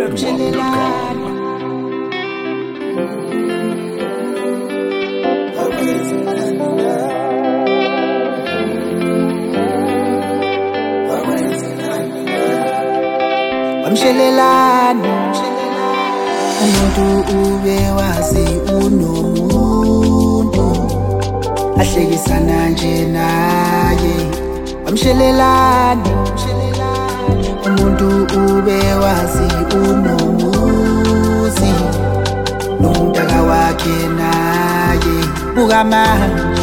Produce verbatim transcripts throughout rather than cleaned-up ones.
zedwap dot com. Amshelelani umuntu ube wazi unomuntu ahlekisana nje naye. Amshelelani umuntu ube wazi unomuzi nomuntu akawakhe naye. Buka manje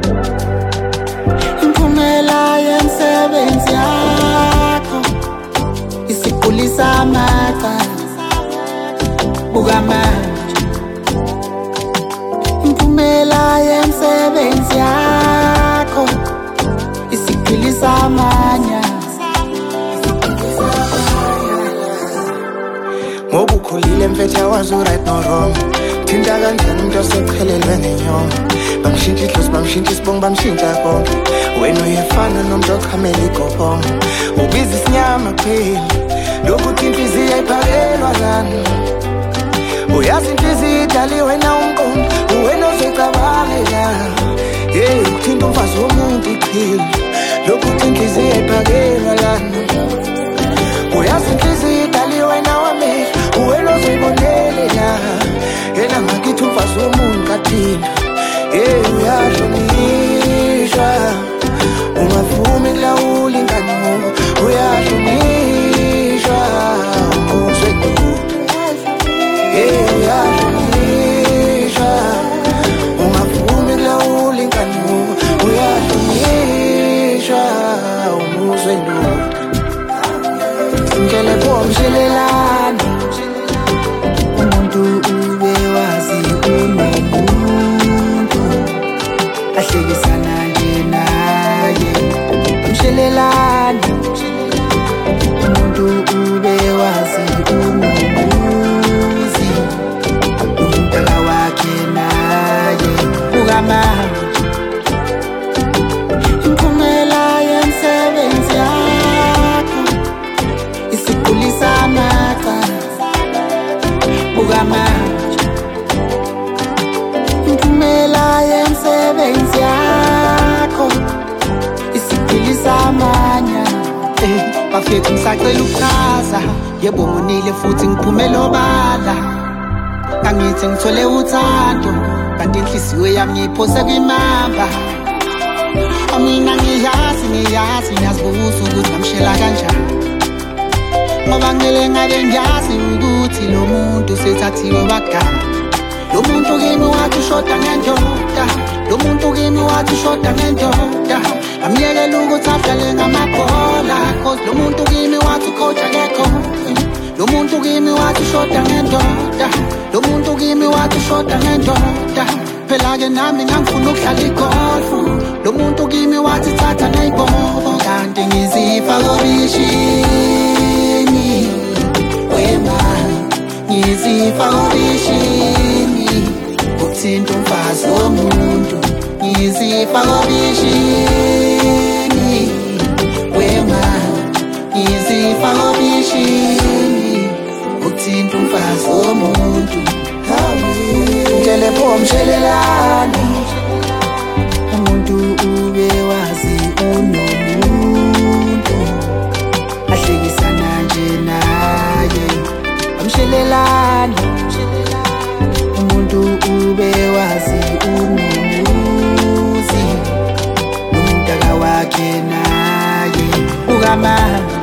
imphumela yemsebenzi yakho isikhulisa amacala. Buka manje imphumela yemsebenzi yakho isikhulisa amanya. Ngoba ukhulile mfethu wazi right no wrong. Thinta kanjani umuntu osephelelwe ngenyongo. Bamshintsha idlozi bamshintsha isibongo bamshintsha konke. Wena uyefana nomuntu okhamela igobhongo. Ubiza isinyama kuphela lokhu uthi inhliziyo ayiphakelwa lana. Uyazi inhliziyo idaliwe na umqondo uwena ozecabangela. Hey ukuthinta umfazi womuntu iqhila lokhu uthi inhliziyo ayiphakelwa lana. Uyazi inhliziyo idaliwe na wami uwena ozibonela. Yena ngakithi umfazi womuntu kathina. Hey uyahlonishwa ungavumi kulawula ingane uyahlonishwa uzwedudu. Hey uyahlonishwa ungavumi kulawula ingane uyahlonishwa uzwedudu. Ngele bomshelelani umuntu ube wazi unomuntu ahlekisana nje naye. Amshelelani umuntu ube wazi unomuzi nomuntu akawakhe naye. Buka manje imphumela yemsebenzi yakho isikhulisa amacala. Buka manje imphumela yemsebenzi yakho isikhulisa amanya. Bafethu ngisacela ukuchaza yebo ngonile futhi ngiphumela obala. Angithi ngithole uthando kanti inhliziyo yami ngiyiphose kwimamba. Mina ngiyazi ngiyazi ngiyazibuza ukuthi ngamshela kanjani. Ngoba ngeke ngabe ngiyazi ukuthi lo muntu sethathiwe wagama. Lo muntu kimi wathi ushoda ngendoda. Lo muntu kimi wathi ushoda ngendoda. Amyekela ukuthi adlale ngamabhola cause lo muntu kimi wathi ucoach akekho. Lo muntu kimi wathi ushoda ngendoda. Lo muntu kimi wathi ushoda ngendoda. Phela ke nami ngangifuna ukudlala igolf. Lo muntu kimi wathi thatha nayibhobo kanti ngizifa obishini. Wema ngizifa obishini ukuthinta umfazi womuntu. Ngizifa obishini wema ngizifa obishini ukuthinta umfazi womuntu. Ngele bomshelelani umuntu ube wazi unomuntu ahlekisana nje naye. Amshelelani umuntu ube wazi unomuzi nomuntu akawakhe naye. Buka manje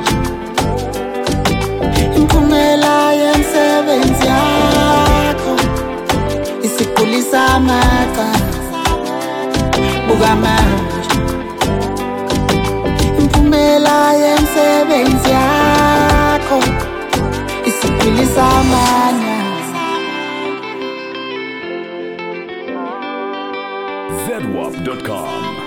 imphumela yemsebenzi yakho isikhulisa amacala. Buka manje imphumela yemsebenzi yakho isikhulisa amanya. zedwap dot com.